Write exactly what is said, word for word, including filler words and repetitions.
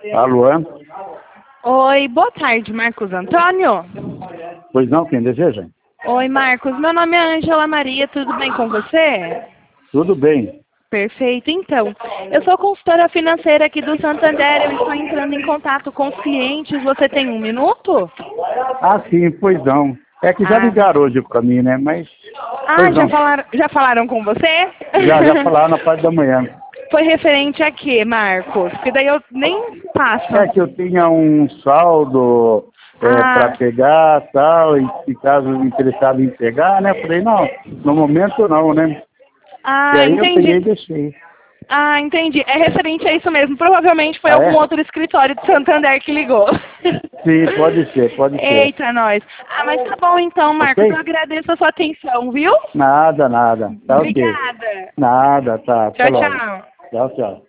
Alô? Oi, boa tarde, Marcos Antônio. Pois não, quem deseja? Oi, Marcos. Meu nome é Ângela Maria, tudo bem com você? Tudo bem. Perfeito, então. Eu sou consultora financeira aqui do Santander, eu estou entrando em contato com os clientes. Você tem um minuto? Ah, sim, pois não. É que já Ah, ligaram hoje pra mim, né? Mas, ah pois já, não. falaram, já falaram com você? Já, já falaram na parte da manhã. Foi referente a quê, Marcos? Porque daí eu nem passo. É que eu tinha um saldo é, para Ah, pegar tal, e se caso interessado em pegar, né? Eu falei, não, no momento não, né? E ah, aí eu peguei e entendi. deixei. Ah, entendi. É referente a isso mesmo. Provavelmente foi Ah, algum é? outro escritório de Santander que ligou. Sim, pode ser, pode ser. Eita, nós. Ah, mas tá bom então, Marcos. Eu Ok? agradeço a sua atenção, viu? Nada, nada. Tá ok. Obrigada. Nada, tá. Até Tchau, logo. tchau. Tchau, tchau.